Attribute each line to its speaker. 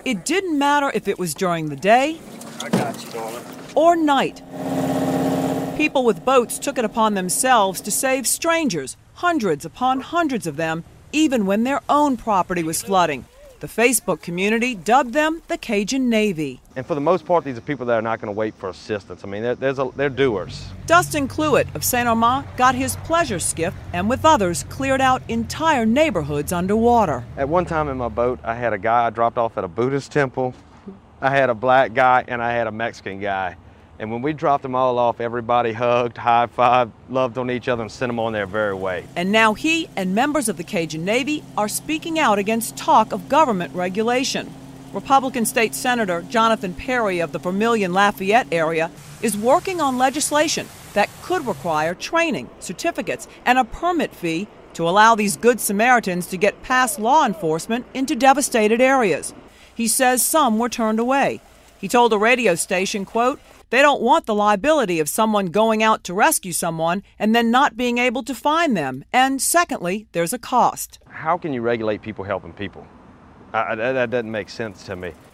Speaker 1: It didn't matter if it was during the day
Speaker 2: I got you, darling.
Speaker 1: or night. People with boats took it upon themselves to save strangers, hundreds upon hundreds of them, even when their own property was flooding. The Facebook community dubbed them the Cajun Navy.
Speaker 3: And for the most part, these are people that are not going to wait for assistance. I mean, they're doers.
Speaker 1: Dustin Cluett of St. Armand got his pleasure skiff and with others cleared out entire neighborhoods underwater.
Speaker 3: At one time in my boat, I had a guy I dropped off at a Buddhist temple. I had a black guy and I had a Mexican guy. And when we dropped them all off, everybody hugged, high-fived, loved on each other and sent them on their very way.
Speaker 1: And now he and members of the Cajun Navy are speaking out against talk of government regulation. Republican State Senator Jonathan Perry of the Vermilion-Lafayette area is working on legislation that could require training, certificates, and a permit fee to allow these good Samaritans to get past law enforcement into devastated areas. He says some were turned away. He told a radio station, quote, "They don't want the liability of someone going out to rescue someone and then not being able to find them. And secondly, there's a cost."
Speaker 3: How can you regulate people helping people? That doesn't make sense to me.